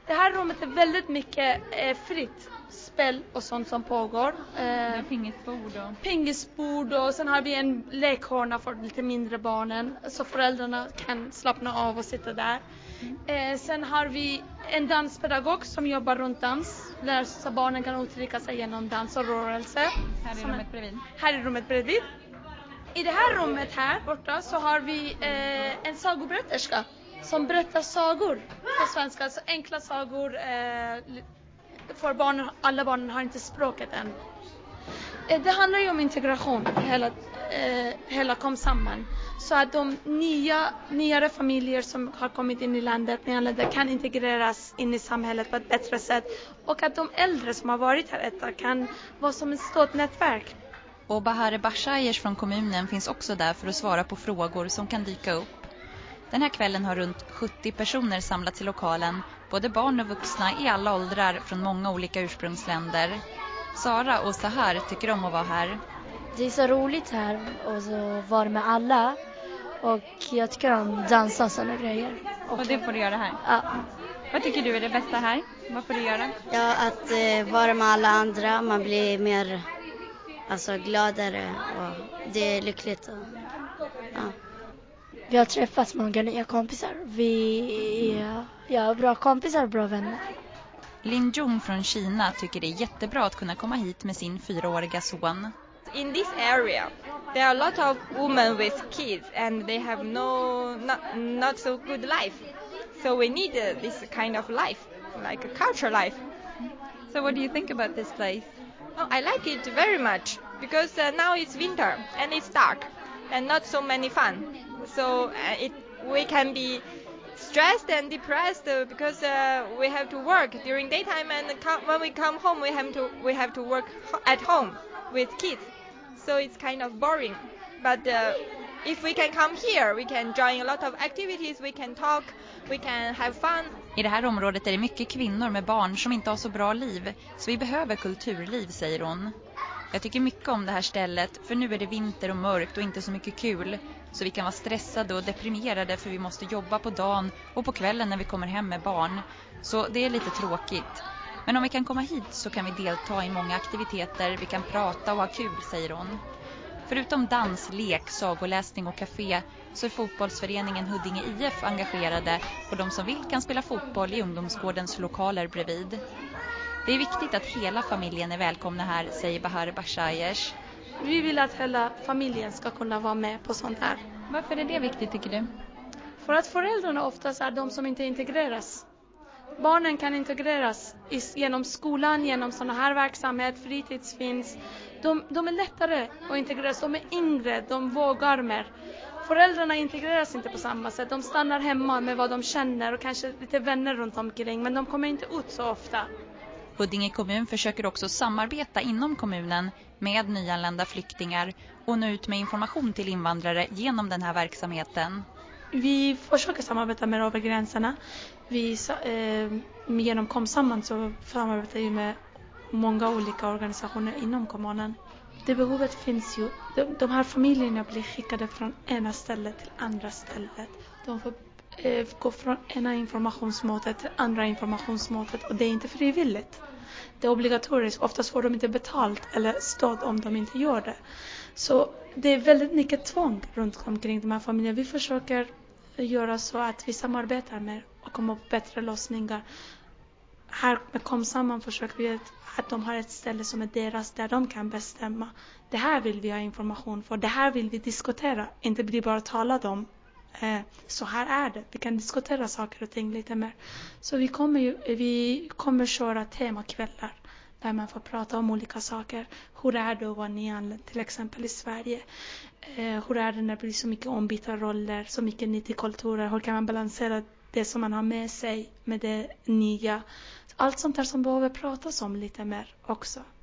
Det här rummet är väldigt mycket fritt spel och sånt som pågår. Pingisbord och sen har vi en lekhörna för lite mindre barnen så föräldrarna kan slappna av och sitta där. Sen har vi en danspedagog som jobbar runt dans, så barnen kan uttrycka sig genom dans och rörelse. Här i rummet bredvid. I det här rummet här borta så har vi en sagoberätterska som berättar sagor på svenska, alltså enkla sagor för barnen. Alla barnen har inte språket än. Det handlar ju om integration, hela kom samman. Så att de nyare familjer som har kommit in i landet kan integreras in i samhället på ett bättre sätt. Och att de äldre som har varit här ett tag kan vara som ett stort nätverk. Och Bahare Bashayers från kommunen finns också där för att svara på frågor som kan dyka upp. Den här kvällen har runt 70 personer samlats i lokalen, både barn och vuxna i alla åldrar från många olika ursprungsländer. Sara och Sahar tycker om att vara här. Det är så roligt här och så vara med alla och jag tycker om dansa och sådana grejer. Och det får du göra här? Ja. Vad tycker du är det bästa här? Vad får du göra? Ja, att vara med alla andra, man blir mer gladare och det är lyckligt. Ja. Vi har träffat många nya kompisar. Vi är bra kompisar och bra vänner. Lin Jung från Kina tycker det är jättebra att kunna komma hit med sin 4-åriga son. In this area, there are a lot of women with kids and they have not so good life. So we need this kind of life, like a culture life. So what do you think about this place? Oh, I like it very much because now it's winter and it's dark and not so many fun. So we can be stressed and depressed because we have to work during daytime and when we come home we have to work at home with kids. So it's kind of boring. But if we can come here, we can join a lot of activities, we can talk, we can have fun. I det här området är det mycket kvinnor med barn som inte har så bra liv, så vi behöver kulturliv, säger hon. Jag tycker mycket om det här stället, för nu är det vinter och mörkt och inte så mycket kul. Så vi kan vara stressade och deprimerade för vi måste jobba på dagen och på kvällen när vi kommer hem med barn. Så det är lite tråkigt. Men om vi kan komma hit så kan vi delta i många aktiviteter, vi kan prata och ha kul, säger hon. Förutom dans, lek, sagoläsning och café så är fotbollsföreningen Huddinge IF engagerade och de som vill kan spela fotboll i ungdomsgårdens lokaler bredvid. Det är viktigt att hela familjen är välkomna här, säger Bahare Bashayers. Vi vill att hela familjen ska kunna vara med på sånt här. Varför är det viktigt, tycker du? För att föräldrarna oftast är de som inte integreras. Barnen kan integreras genom skolan, genom såna här verksamhet, fritids finns. De är lättare att integreras, de är yngre, de vågar mer. Föräldrarna integreras inte på samma sätt, de stannar hemma med vad de känner och kanske lite vänner runt omkring, men de kommer inte ut så ofta. Huddinge kommun försöker också samarbeta inom kommunen med nyanlända flyktingar och nå ut med information till invandrare genom den här verksamheten. Vi försöker samarbeta med över gränserna. Genom Kom samman så samarbetar vi med många olika organisationer inom kommunen. Det behovet finns ju. De här familjerna blir skickade från ena stället till andra stället. De får gå från ena informationsmåtet till andra informationsmåtet och det är inte frivilligt. Det är obligatoriskt. Oftast får de inte betalt eller stöd om de inte gör det. Så det är väldigt mycket tvång runt omkring de här familjerna. Vi försöker göra så att vi samarbetar med och kommer på bättre lösningar. Här med Kom samman försöker vi att de har ett ställe som är deras där de kan bestämma. Det här vill vi ha information för. Det här vill vi diskutera. Inte bli bara talat om. Så här är det. Vi kan diskutera saker och ting lite mer. Så vi kommer köra temakvällar där man får prata om olika saker. Hur är det att vara nyanländ till exempel i Sverige? Hur är det när det blir så mycket ombytta roller, så mycket nytt i kulturer? Hur kan man balansera det som man har med sig med det nya? Allt sånt där som behöver pratas om lite mer också.